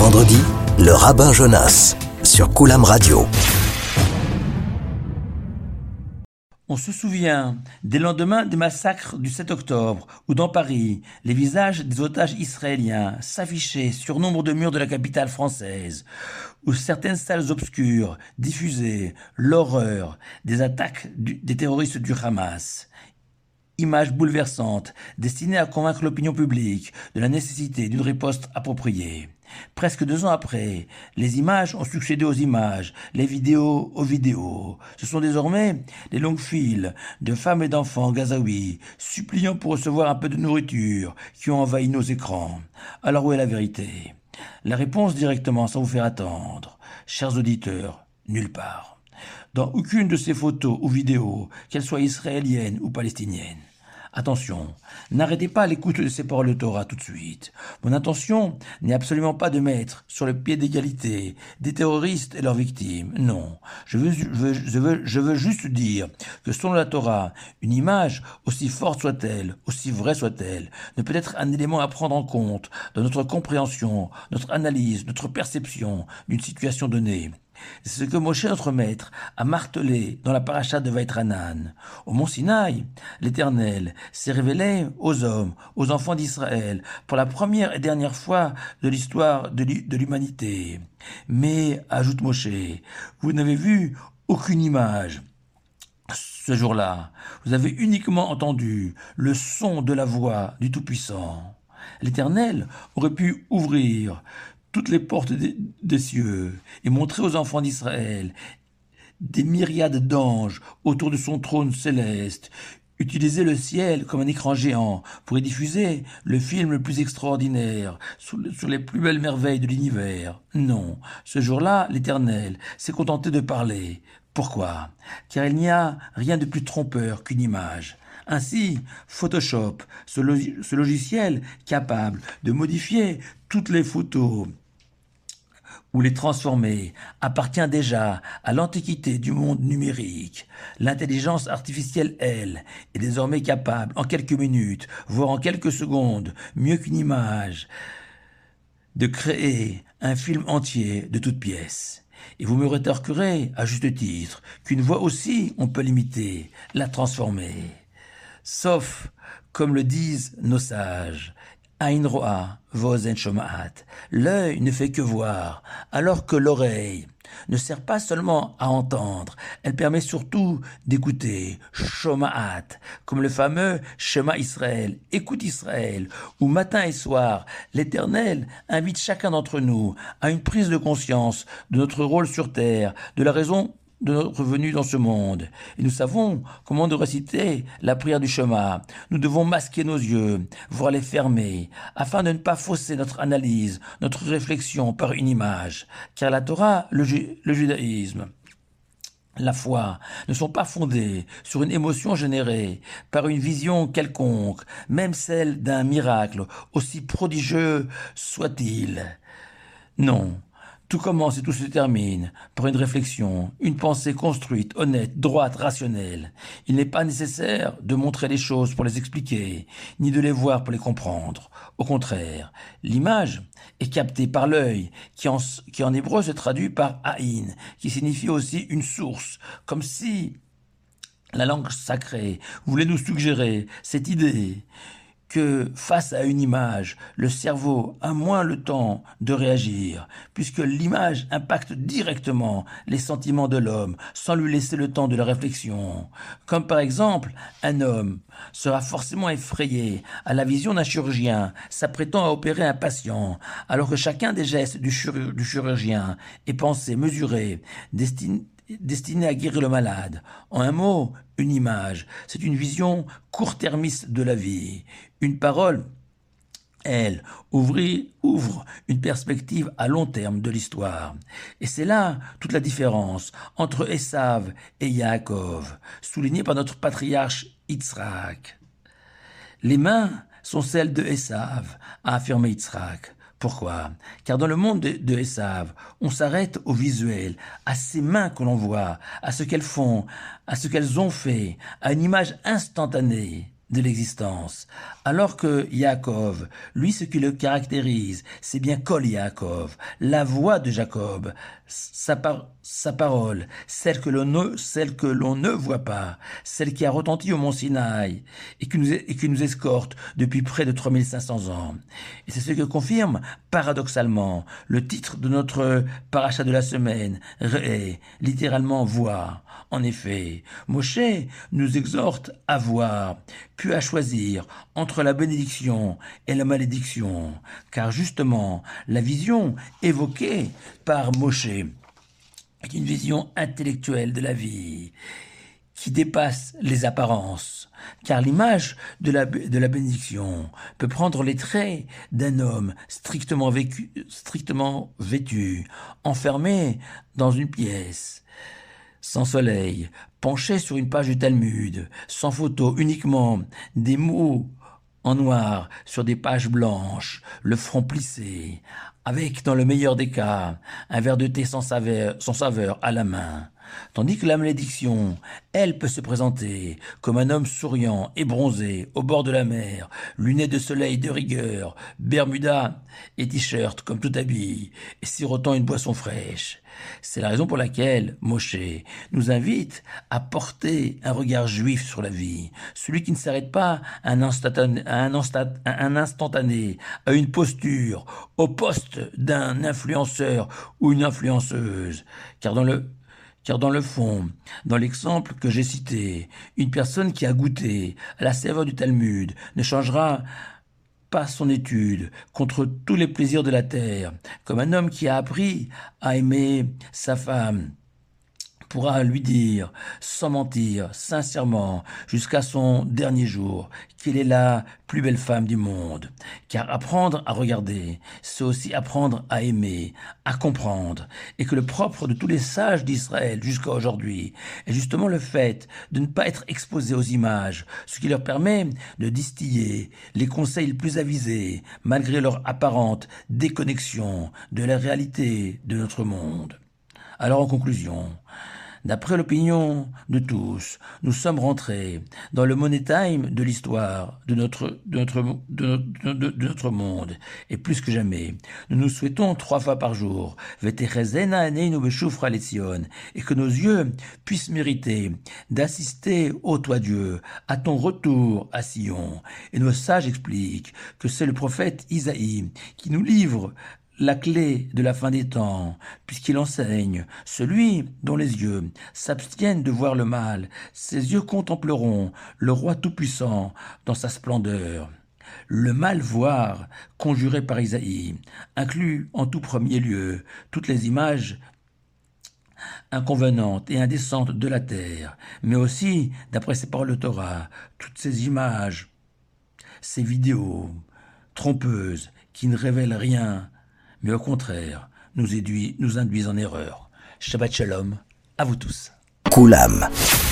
vendredi, le rabbin Jonas sur Koulam Radio. On se souvient des lendemains des massacres du 7 octobre, où dans Paris, les visages des otages israéliens s'affichaient sur nombre de murs de la capitale française, où certaines salles obscures diffusaient l'horreur des attaques des terroristes du Hamas. Images bouleversantes destinées à convaincre l'opinion publique de la nécessité d'une riposte appropriée. Presque 2 ans après, les images ont succédé aux images, les vidéos aux vidéos. Ce sont désormais les longues files de femmes et d'enfants gazaouis suppliant pour recevoir un peu de nourriture qui ont envahi nos écrans. Alors où est la vérité ? La réponse directement, sans vous faire attendre. Chers auditeurs, nulle part. Dans aucune de ces photos ou vidéos, qu'elles soient israéliennes ou palestiniennes. Attention, n'arrêtez pas l'écoute de ces paroles de Torah tout de suite. Mon intention n'est absolument pas de mettre sur le pied d'égalité des terroristes et leurs victimes. Non, je veux juste dire que selon la Torah, une image, aussi forte soit-elle, aussi vraie soit-elle, ne peut être un élément à prendre en compte dans notre compréhension, notre analyse, notre perception d'une situation donnée. C'est ce que Moshe, notre maître, a martelé dans la paracha de Vaïtranan. Au mont Sinaï, l'Éternel s'est révélé aux hommes, aux enfants d'Israël, pour la première et dernière fois de l'histoire de l'humanité. Mais, ajoute Moshe, vous n'avez vu aucune image. Ce jour-là, vous avez uniquement entendu le son de la voix du Tout-Puissant. L'Éternel aurait pu ouvrir toutes les portes des cieux et montrer aux enfants d'Israël des myriades d'anges autour de son trône céleste, utiliser le ciel comme un écran géant pour y diffuser le film le plus extraordinaire sur les plus belles merveilles de l'univers. Non, ce jour-là, l'Éternel s'est contenté de parler. Pourquoi ? Car il n'y a rien de plus trompeur qu'une image. Ainsi, Photoshop, ce logiciel capable de modifier toutes les photos ou les transformer, appartient déjà à l'antiquité du monde numérique. L'intelligence artificielle, elle, est désormais capable, en quelques minutes, voire en quelques secondes, mieux qu'une image, de créer un film entier de toutes pièces. Et vous me rétorquerez, à juste titre, qu'une voix aussi, on peut l'imiter, la transformer. Sauf, comme le disent nos sages, Ain roa, vozen shomaat. L'œil ne fait que voir, alors que l'oreille ne sert pas seulement à entendre, elle permet surtout d'écouter, shomaat, comme le fameux Shema Israël, écoute Israël, où matin et soir, l'Éternel invite chacun d'entre nous à une prise de conscience de notre rôle sur terre, de la raison de notre venue dans ce monde. Et nous savons comment nous réciter la prière du Shema. Nous devons masquer nos yeux, voire les fermer, afin de ne pas fausser notre analyse, notre réflexion par une image. Car la Torah, le judaïsme, la foi ne sont pas fondés sur une émotion générée par une vision quelconque, même celle d'un miracle, aussi prodigieux soit-il. Non. Tout commence et tout se termine par une réflexion, une pensée construite, honnête, droite, rationnelle. Il n'est pas nécessaire de montrer les choses pour les expliquer, ni de les voir pour les comprendre. Au contraire, l'image est captée par l'œil, qui en hébreu se traduit par Aïn, qui signifie aussi une source, comme si la langue sacrée voulait nous suggérer cette idée que face à une image, le cerveau a moins le temps de réagir, puisque l'image impacte directement les sentiments de l'homme, sans lui laisser le temps de la réflexion. Comme par exemple, un homme sera forcément effrayé à la vision d'un chirurgien s'apprêtant à opérer un patient, alors que chacun des gestes du chirurgien est pensé, mesuré, destiné à guérir le malade. En un mot, une image, c'est une vision court-termiste de la vie. Une parole, elle, ouvre une perspective à long terme de l'histoire. Et c'est là toute la différence entre Esav et Yaakov, soulignée par notre patriarche Yitzhak. Les mains sont celles de Esav, a affirmé Yitzhak. Pourquoi ? Car dans le monde de Esav, on s'arrête au visuel, à ces mains que l'on voit, à ce qu'elles font, à ce qu'elles ont fait, à une image instantanée. de l'existence. Alors que Yaakov, lui, ce qui le caractérise, c'est bien Kol Yaakov, la voix de Jacob, sa parole, celle que l'on ne voit pas, celle qui a retenti au mont Sinaï et qui nous escorte depuis près de 3500 ans. Et c'est ce que confirme, paradoxalement, le titre de notre paracha de la semaine, Re'eh, littéralement voix. En effet, Moshe nous exhorte à voir, puis à choisir entre la bénédiction et la malédiction, car justement, la vision évoquée par Moshe est une vision intellectuelle de la vie qui dépasse les apparences, car l'image de la bénédiction peut prendre les traits d'un homme strictement vêtu, enfermé dans une pièce, sans soleil, penché sur une page du Talmud, sans photo, uniquement des mots en noir sur des pages blanches, le front plissé, avec, dans le meilleur des cas, un verre de thé sans saveur à la main. Tandis que la malédiction, elle, peut se présenter comme un homme souriant et bronzé au bord de la mer, lunettes de soleil de rigueur, bermuda et t-shirt comme tout habillé, et sirotant une boisson fraîche. C'est la raison pour laquelle Moshe nous invite à porter un regard juif sur la vie, celui qui ne s'arrête pas à un instantané, à une posture, au poste d'un influenceur ou une influenceuse, car dans le fond, dans l'exemple que j'ai cité, une personne qui a goûté à la saveur du Talmud ne changera pas son étude contre tous les plaisirs de la terre, comme un homme qui a appris à aimer sa femme pourra lui dire, sans mentir, sincèrement, jusqu'à son dernier jour, qu'elle est la plus belle femme du monde. Car apprendre à regarder, c'est aussi apprendre à aimer, à comprendre, et que le propre de tous les sages d'Israël jusqu'à aujourd'hui est justement le fait de ne pas être exposé aux images, ce qui leur permet de distiller les conseils les plus avisés, malgré leur apparente déconnexion de la réalité de notre monde. Alors en conclusion, d'après l'opinion de tous, nous sommes rentrés dans le money time de l'histoire de notre monde. Et plus que jamais, nous nous souhaitons 3 fois par jour, et que nos yeux puissent mériter d'assister, ô toi Dieu, à ton retour à Sion. Et nos sages expliquent que c'est le prophète Isaïe qui nous livre la clé de la fin des temps, puisqu'il enseigne, celui dont les yeux s'abstiennent de voir le mal, ses yeux contempleront le roi tout-puissant dans sa splendeur. Le mal voir, conjuré par Isaïe, inclut en tout premier lieu toutes les images inconvenantes et indécentes de la terre, mais aussi, d'après ses paroles de Torah, toutes ces images, ces vidéos trompeuses qui ne révèlent rien, mais au contraire, nous induisent en erreur. Shabbat Shalom, à vous tous. Koulam.